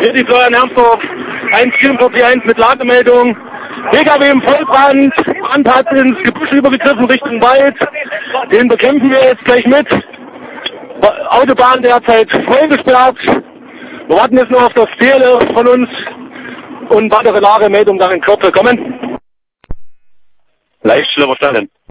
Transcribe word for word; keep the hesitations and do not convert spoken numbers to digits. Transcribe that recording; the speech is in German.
Hier die Florian Hermsdorf, eins vierundvierzig eins mit Lademeldung. P K W im Vollbrand, Brand hat ins Gebüsch übergegriffen Richtung Wald. Den bekämpfen wir jetzt gleich mit. Autobahn derzeit voll gesperrt. Wir warten jetzt nur auf das Tele von uns und weitere Lagemeldungen dann in Kürze kommen. Leicht schlimmer verstanden.